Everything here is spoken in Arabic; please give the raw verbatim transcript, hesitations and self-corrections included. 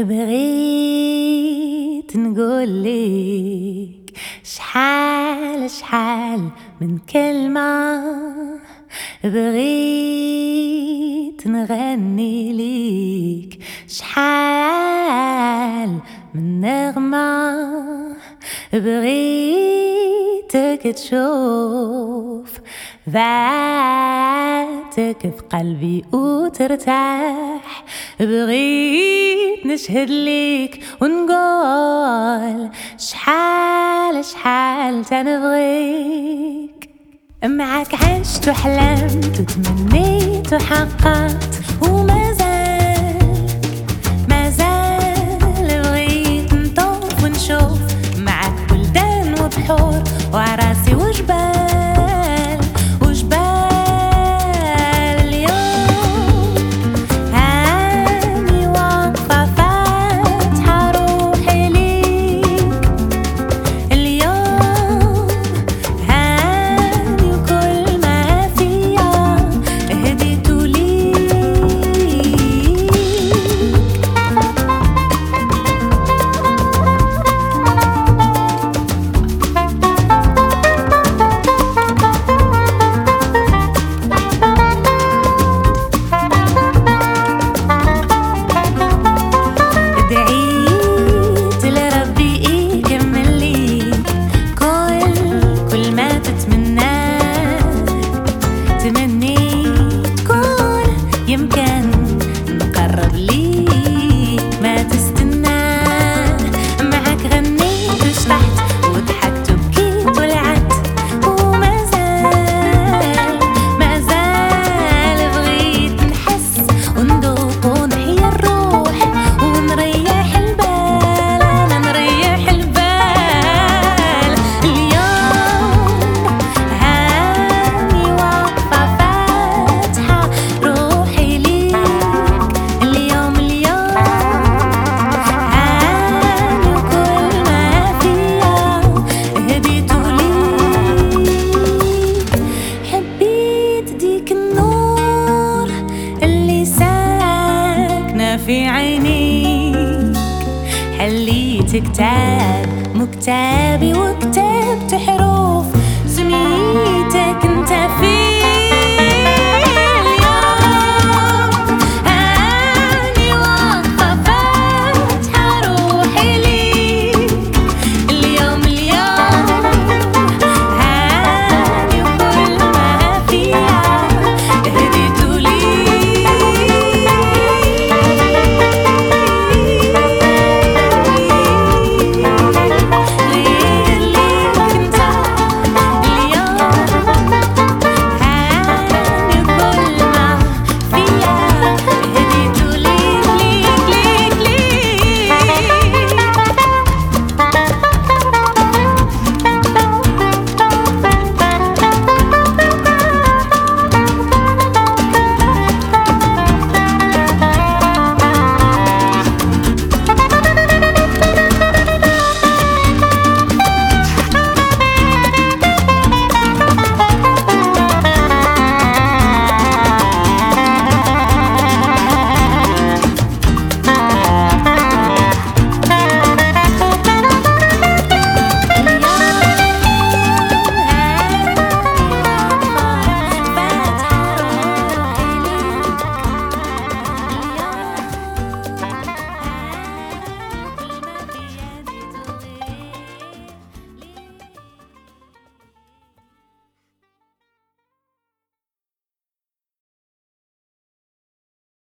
بغيت نقولك شحال شحال من كلمة، بغيت نغني ليك شحال من نغمة، بغيتك تشوف ذاتك في قلبي وترتاح، بغيت نشهد ليك ونقول شحال شحال تنبغيك. معاك عشت وحلمت وتمنيت وحققت، وما زال ما زال بغيت نطوف ونشوف معاك بلدان وبحور وعراسي وجبال وجبال. اليوم هاني واقفة فاتحة روحي ليك، اليوم هاني وكل ما فيا هديته ليك. دعيت لربي يكمل ليك كل كل ما تتمناه، تمنيت كون يمكن نقرب ليك ما تستناه. معاك غنيت وشطحت وضحكت وبكيت ولعبت، وما زال ما زال بغيت نحس وندوق ونحيا الروح ونريح البال. أنا نريح البال. اليوم هاني واقفة فاتحة روحي ليك، اليوم اليوم هاني وكل ما فيا هديته ليك. حبيت ديك النور اللي ساكنة في عينيك، حليت كتاب مكتابي وكتبت